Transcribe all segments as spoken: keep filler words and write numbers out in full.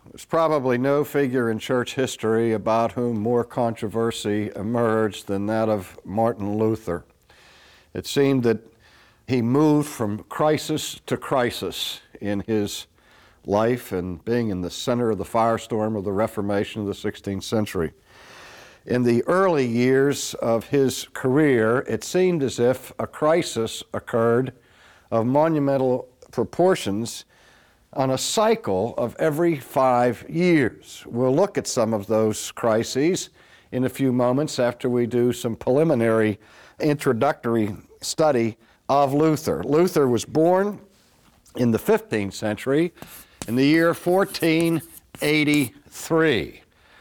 There's probably no figure in church history about whom more controversy emerged than that of Martin Luther. It seemed that he moved from crisis to crisis in his life and being in the center of the firestorm of the Reformation of the sixteenth century. In the early years of his career, it seemed as if a crisis occurred of monumental proportions on a cycle of every five years. We'll look at some of those crises in a few moments after we do some preliminary introductory study of Luther. Luther was born in the fifteenth century in the year fourteen eighty-three,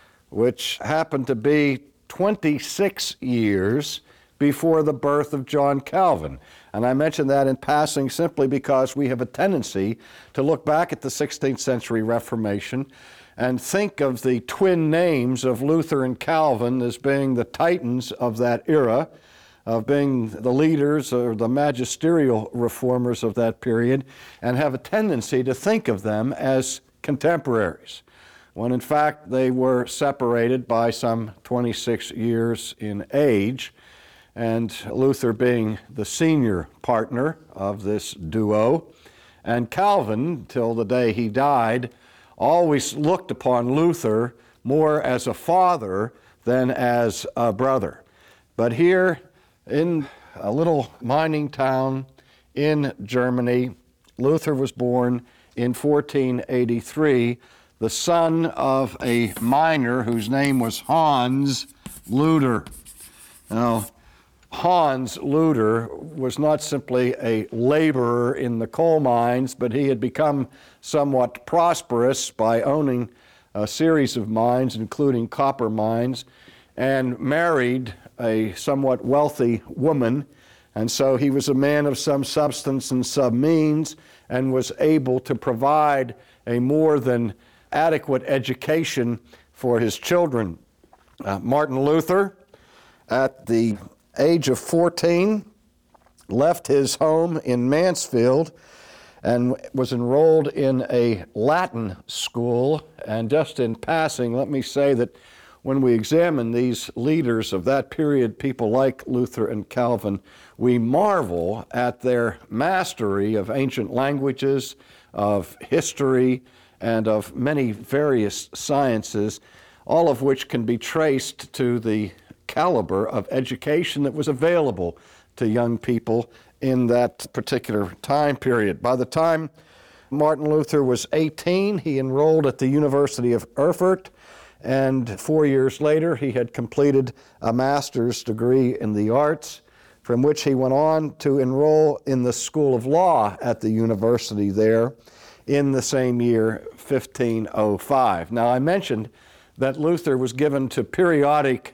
which happened to be twenty-six years before the birth of John Calvin. And I mention that in passing simply because we have a tendency to look back at the sixteenth century Reformation and think of the twin names of Luther and Calvin as being the titans of that era, of being the leaders or the magisterial reformers of that period, and have a tendency to think of them as contemporaries, when in fact they were separated by some twenty-six years in age, and Luther being the senior partner of this duo, and Calvin, till the day he died, always looked upon Luther more as a father than as a brother. But here in a little mining town in Germany, Luther was born in fourteen eighty-three, the son of a miner whose name was Hans Luther. Now, Hans Luther was not simply a laborer in the coal mines, but he had become somewhat prosperous by owning a series of mines, including copper mines, and married a somewhat wealthy woman. And so he was a man of some substance and some means, and was able to provide a more than adequate education for his children. Uh, Martin Luther, at the age of fourteen, left his home in Mansfield and was enrolled in a Latin school. And just in passing, let me say that when we examine these leaders of that period, people like Luther and Calvin, we marvel at their mastery of ancient languages, of history, and of many various sciences, all of which can be traced to the caliber of education that was available to young people in that particular time period. By the time Martin Luther was eighteen, he enrolled at the University of Erfurt, and four years later he had completed a master's degree in the arts, from which he went on to enroll in the School of Law at the university there in the same year, fifteen oh five. Now, I mentioned that Luther was given to periodic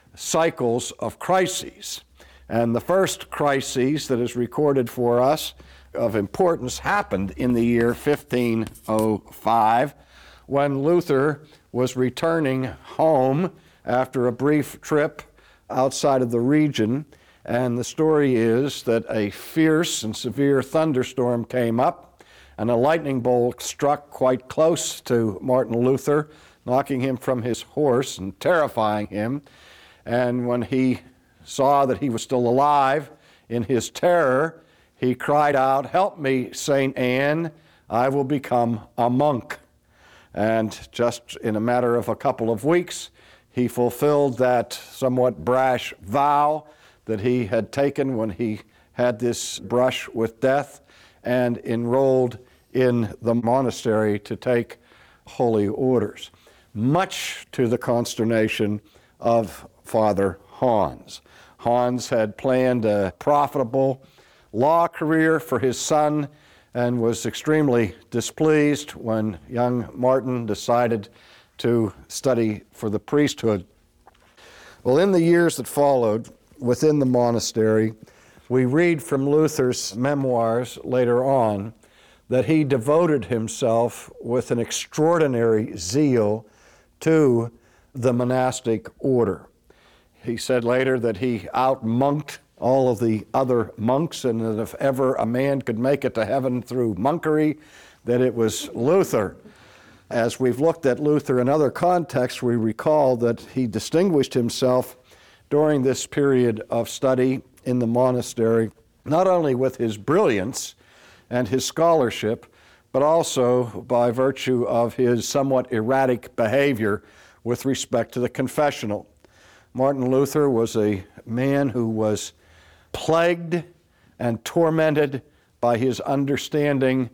cycles of crises. And the first crisis that is recorded for us of importance happened in the year fifteen oh five, when Luther was returning home after a brief trip outside of the region. And the story is that a fierce and severe thunderstorm came up, and a lightning bolt struck quite close to Martin Luther, knocking him from his horse and terrifying him. And when he saw that he was still alive, in his terror, he cried out, "Help me, Saint Anne, I will become a monk." And just in a matter of a couple of weeks, he fulfilled that somewhat brash vow that he had taken when he had this brush with death, and enrolled in the monastery to take holy orders, much to the consternation of Father Hans. Hans had planned a profitable law career for his son and was extremely displeased when young Martin decided to study for the priesthood. Well, in the years that followed within the monastery, we read from Luther's memoirs later on that he devoted himself with an extraordinary zeal to the monastic order. He said later that he out-monked all of the other monks, and that if ever a man could make it to heaven through monkery, that it was Luther. As we've looked at Luther in other contexts, we recall that he distinguished himself during this period of study in the monastery, not only with his brilliance and his scholarship, but also by virtue of his somewhat erratic behavior with respect to the confessional. Martin Luther was a man who was plagued and tormented by his understanding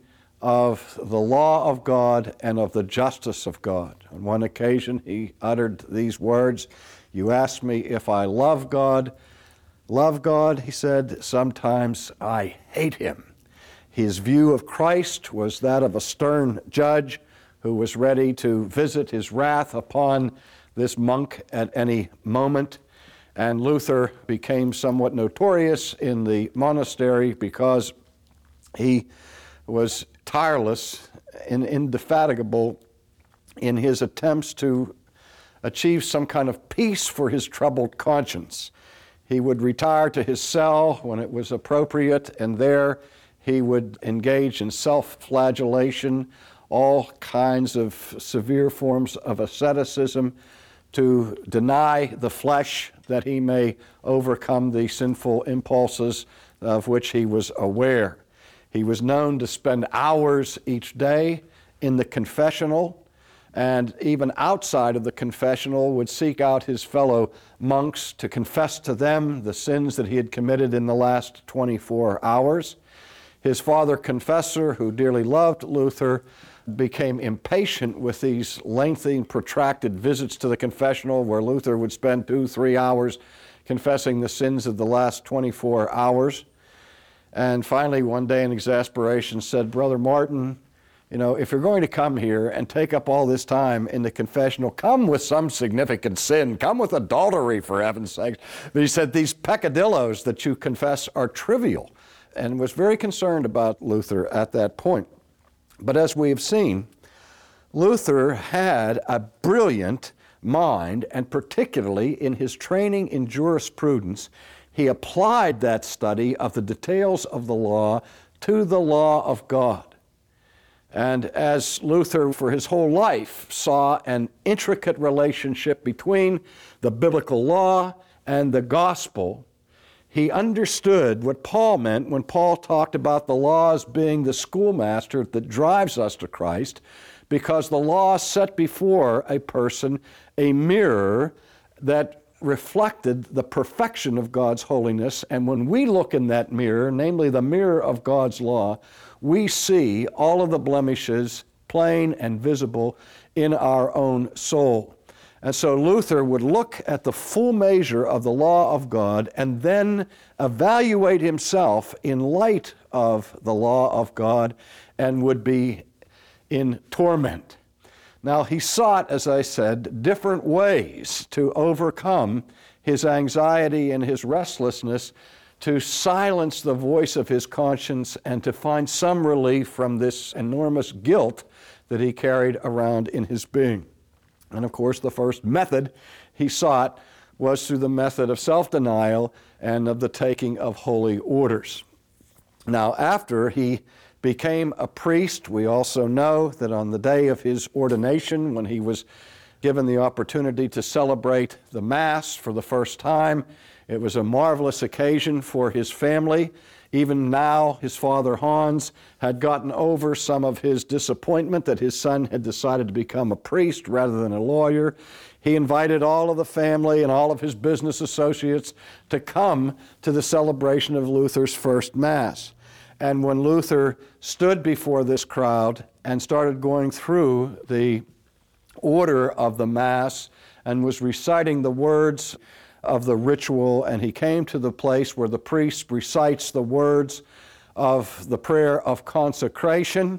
of the law of God and of the justice of God. On one occasion, he uttered these words, "You ask me if I love God. Love God," he said, "sometimes I hate him." His view of Christ was that of a stern judge who was ready to visit his wrath upon this monk at any moment. And Luther became somewhat notorious in the monastery because he was tireless and indefatigable in his attempts to achieve some kind of peace for his troubled conscience. He would retire to his cell when it was appropriate, and there he would engage in self-flagellation, all kinds of severe forms of asceticism to deny the flesh that he may overcome the sinful impulses of which he was aware. He was known to spend hours each day in the confessional, and even outside of the confessional would seek out his fellow monks to confess to them the sins that he had committed in the last twenty-four hours. His father confessor, who dearly loved Luther, became impatient with these lengthy, protracted visits to the confessional where Luther would spend two, three hours confessing the sins of the last twenty-four hours. And finally, one day in exasperation said, "Brother Martin, you know, if you're going to come here and take up all this time in the confessional, come with some significant sin. Come with adultery, for heaven's sake." But he said, "These peccadillos that you confess are trivial," and was very concerned about Luther at that point. But as we have seen, Luther had a brilliant mind, and particularly in his training in jurisprudence, he applied that study of the details of the law to the law of God. And as Luther, for his whole life, saw an intricate relationship between the biblical law and the gospel, he understood what Paul meant when Paul talked about the law as being the schoolmaster that drives us to Christ, because the law set before a person a mirror that reflected the perfection of God's holiness. And when we look in that mirror, namely the mirror of God's law, we see all of the blemishes plain and visible in our own soul. And so Luther would look at the full measure of the law of God and then evaluate himself in light of the law of God and would be in torment. Now, he sought, as I said, different ways to overcome his anxiety and his restlessness, to silence the voice of his conscience and to find some relief from this enormous guilt that he carried around in his being. And of course, the first method he sought was through the method of self-denial and of the taking of holy orders. Now, after he became a priest, we also know that on the day of his ordination, when he was given the opportunity to celebrate the Mass for the first time, it was a marvelous occasion for his family. Even now, his father Hans had gotten over some of his disappointment that his son had decided to become a priest rather than a lawyer. He invited all of the family and all of his business associates to come to the celebration of Luther's first Mass. And when Luther stood before this crowd and started going through the order of the Mass and was reciting the words of the ritual, and he came to the place where the priest recites the words of the prayer of consecration,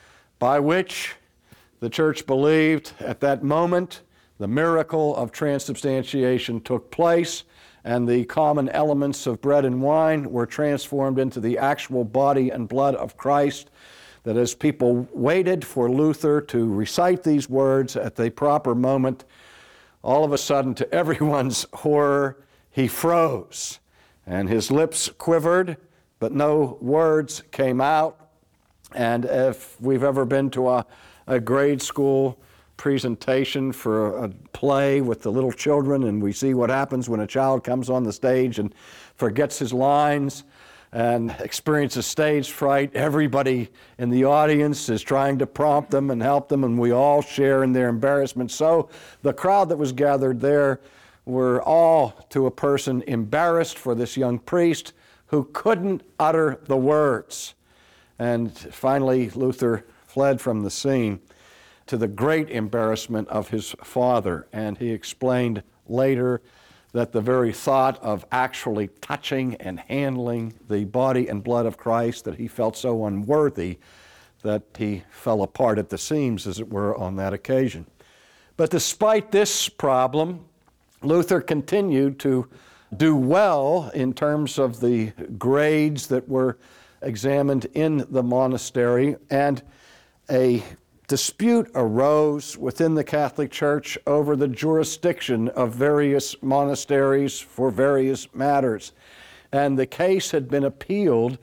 by which the church believed at that moment the miracle of transubstantiation took place, and the common elements of bread and wine were transformed into the actual body and blood of Christ. That as people waited for Luther to recite these words at the proper moment, all of a sudden, to everyone's horror, he froze, and his lips quivered, but no words came out. And if we've ever been to a, a grade school presentation for a play with the little children, and we see what happens when a child comes on the stage and forgets his lines and experiences stage fright. Everybody in the audience is trying to prompt them and help them, and we all share in their embarrassment. So the crowd that was gathered there were all, to a person, embarrassed for this young priest who couldn't utter the words. And finally, Luther fled from the scene, to the great embarrassment of his father. And he explained later that the very thought of actually touching and handling the body and blood of Christ, that he felt so unworthy that he fell apart at the seams, as it were, on that occasion. But despite this problem, Luther continued to do well in terms of the grades that were examined in the monastery, and a dispute arose within the Catholic Church over the jurisdiction of various monasteries for various matters. And the case had been appealed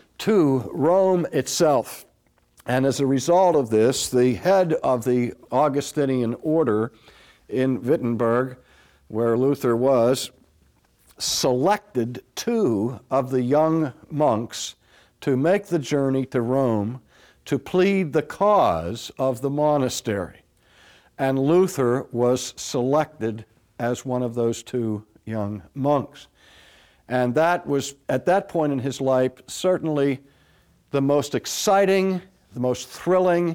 to Rome itself. And as a result of this, the head of the Augustinian order in Wittenberg, where Luther was, selected two of the young monks to make the journey to Rome to plead the cause of the monastery. And Luther was selected as one of those two young monks. And that was, at that point in his life, certainly the most exciting, the most thrilling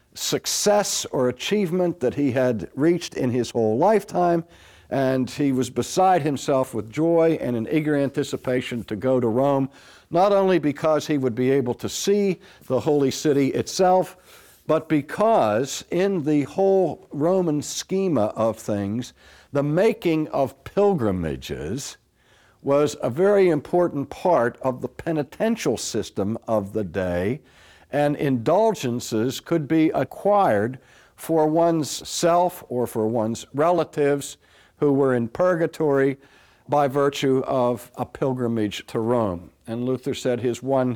success or achievement that he had reached in his whole lifetime. And he was beside himself with joy and an eager anticipation to go to Rome, not only because he would be able to see the holy city itself, but because in the whole Roman schema of things, the making of pilgrimages was a very important part of the penitential system of the day, and indulgences could be acquired for one's self or for one's relatives who were in purgatory by virtue of a pilgrimage to Rome. And Luther said his one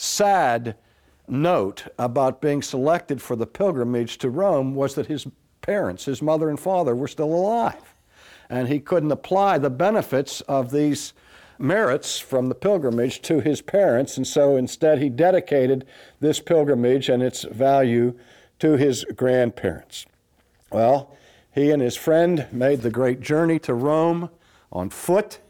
sad note about being selected for the pilgrimage to Rome was that his parents, his mother and father, were still alive. And he couldn't apply the benefits of these merits from the pilgrimage to his parents, and so instead he dedicated this pilgrimage and its value to his grandparents. Well, he and his friend made the great journey to Rome on foot,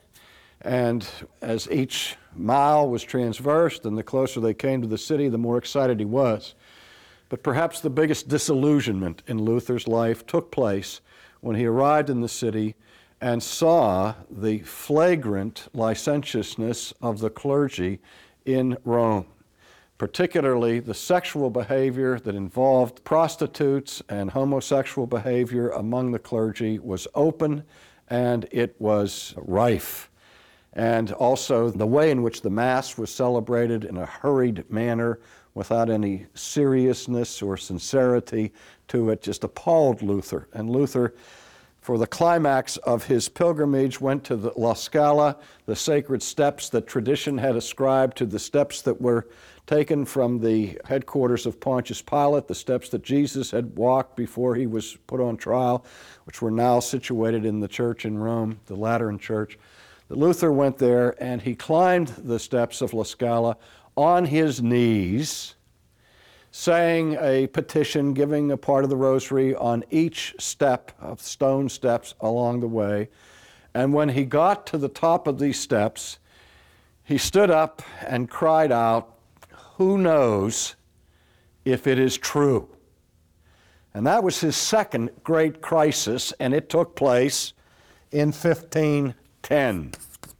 and as each mile was transversed and the closer they came to the city, the more excited he was. But perhaps the biggest disillusionment in Luther's life took place when he arrived in the city and saw the flagrant licentiousness of the clergy in Rome, particularly the sexual behavior that involved prostitutes and homosexual behavior among the clergy was open and it was rife. And also the way in which the Mass was celebrated in a hurried manner without any seriousness or sincerity to it just appalled Luther. And Luther, for the climax of his pilgrimage, went to the La Scala, the sacred steps that tradition had ascribed to the steps that were taken from the headquarters of Pontius Pilate, the steps that Jesus had walked before he was put on trial, which were now situated in the church in Rome, the Lateran Church. Luther went there and he climbed the steps of La Scala on his knees, saying a petition, giving a part of the rosary on each step of stone steps along the way. And when he got to the top of these steps, he stood up and cried out, "Who knows if it is true?" And that was his second great crisis, and it took place in fifteen ten.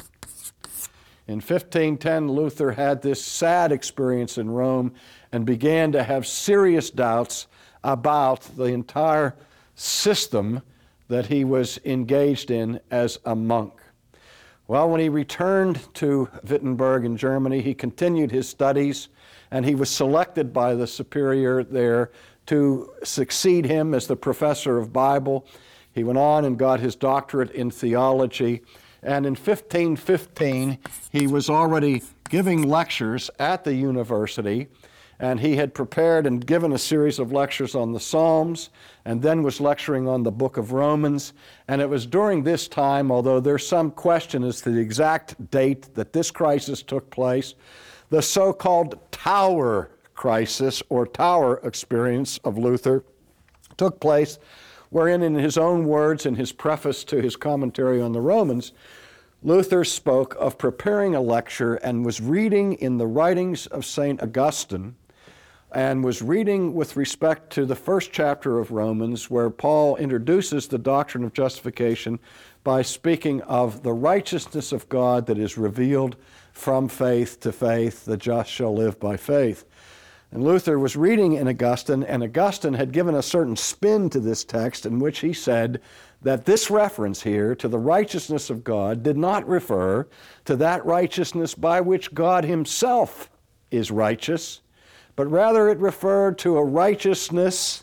In fifteen ten, Luther had this sad experience in Rome and began to have serious doubts about the entire system that he was engaged in as a monk. Well, when he returned to Wittenberg in Germany, he continued his studies, and he was selected by the superior there to succeed him as the professor of Bible. He went on and got his doctorate in theology, and in fifteen fifteen, he was already giving lectures at the university, and he had prepared and given a series of lectures on the Psalms, and then was lecturing on the book of Romans. And it was during this time, although there's some question as to the exact date that this crisis took place, the so-called Tower crisis or Tower experience of Luther took place, wherein in his own words, in his preface to his commentary on the Romans, Luther spoke of preparing a lecture and was reading in the writings of Saint Augustine, and was reading with respect to the first chapter of Romans, where Paul introduces the doctrine of justification by speaking of the righteousness of God that is revealed from faith to faith. The just shall live by faith. And Luther was reading in Augustine, and Augustine had given a certain spin to this text in which he said that this reference here to the righteousness of God did not refer to that righteousness by which God himself is righteous, but rather it referred to a righteousness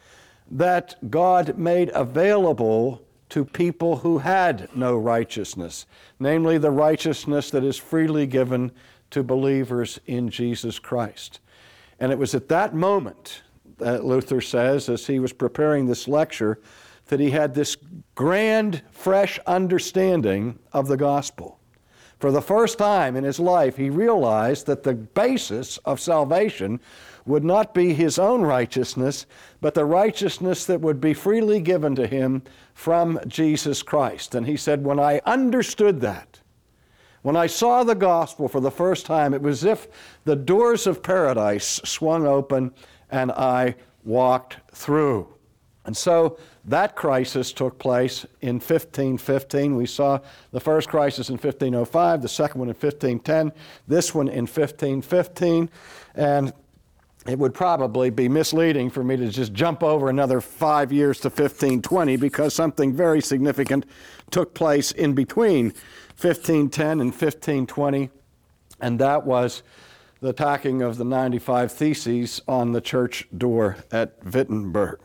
that God made available to people who had no righteousness, namely the righteousness that is freely given to believers in Jesus Christ. And it was at that moment, that Luther says, as he was preparing this lecture, that he had this grand, fresh understanding of the gospel. For the first time in his life, he realized that the basis of salvation would not be his own righteousness, but the righteousness that would be freely given to him from Jesus Christ. And he said, when I understood that, when I saw the gospel for the first time, it was as if the doors of paradise swung open and I walked through. And so that crisis took place in fifteen fifteen. We saw the first crisis in fifteen oh five, the second one in fifteen ten, this one in fifteen fifteen. And it would probably be misleading for me to just jump over another five years to fifteen twenty, because something very significant took place in between fifteen ten and fifteen twenty, and that was the attacking of the ninety-five Theses on the church door at Wittenberg.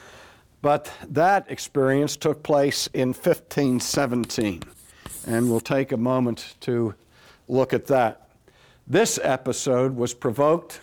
But that experience took place in fifteen seventeen, and we'll take a moment to look at that. This episode was provoked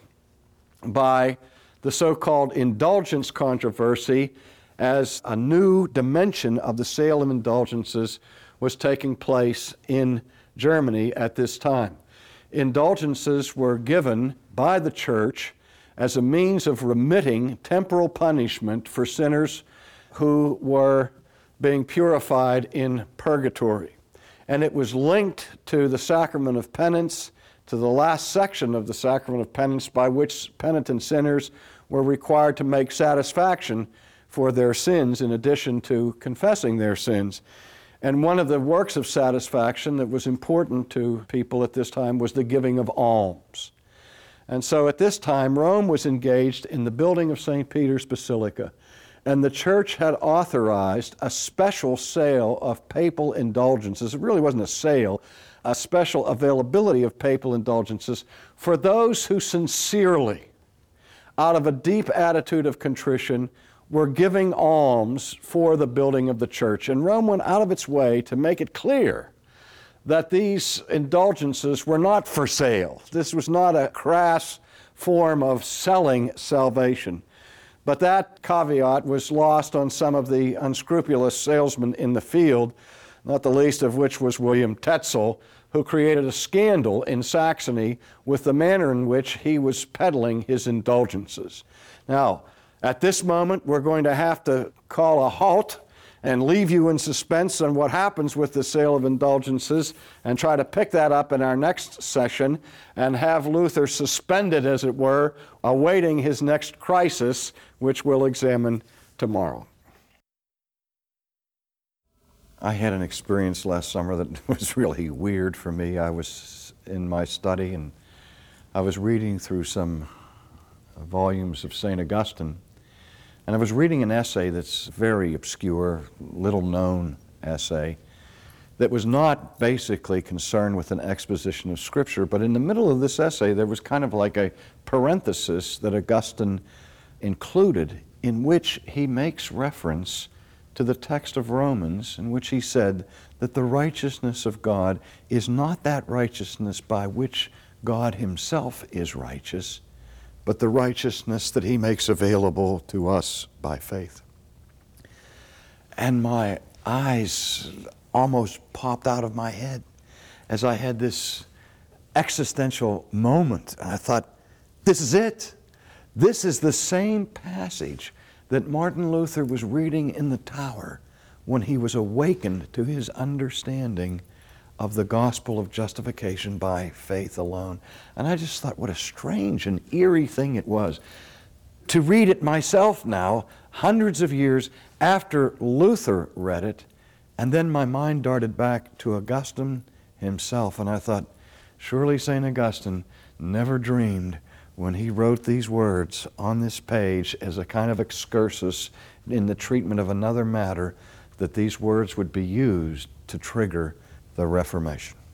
by the so-called indulgence controversy, as a new dimension of the sale of indulgences was taking place in Germany at this time. Indulgences were given by the church as a means of remitting temporal punishment for sinners who were being purified in purgatory. And it was linked to the sacrament of penance, to the last section of the sacrament of penance, by which penitent sinners were required to make satisfaction for their sins in addition to confessing their sins. And one of the works of satisfaction that was important to people at this time was the giving of alms. And so at this time, Rome was engaged in the building of Saint Peter's Basilica, and the church had authorized a special sale of papal indulgences. It really wasn't a sale, a special availability of papal indulgences for those who sincerely, out of a deep attitude of contrition, were giving alms for the building of the church. And Rome went out of its way to make it clear that these indulgences were not for sale. This was not a crass form of selling salvation. But that caveat was lost on some of the unscrupulous salesmen in the field, not the least of which was William Tetzel, who created a scandal in Saxony with the manner in which he was peddling his indulgences. Now, at this moment, we're going to have to call a halt and leave you in suspense on what happens with the sale of indulgences, and try to pick that up in our next session and have Luther suspended, as it were, awaiting his next crisis, which we'll examine tomorrow. I had an experience last summer that was really weird for me. I was in my study and I was reading through some volumes of Saint Augustine, and I was reading an essay that's very obscure, little-known essay that was not basically concerned with an exposition of Scripture, but in the middle of this essay there was kind of like a parenthesis that Augustine included, in which he makes reference to the text of Romans, in which he said that the righteousness of God is not that righteousness by which God himself is righteous, but the righteousness that He makes available to us by faith. And my eyes almost popped out of my head as I had this existential moment. And I thought, this is it. This is the same passage that Martin Luther was reading in the tower when he was awakened to his understanding of the gospel of justification by faith alone. And I just thought, what a strange and eerie thing it was to read it myself now, hundreds of years after Luther read it, and then my mind darted back to Augustine himself, and I thought, surely Saint Augustine never dreamed when he wrote these words on this page as a kind of excursus in the treatment of another matter that these words would be used to trigger the Reformation.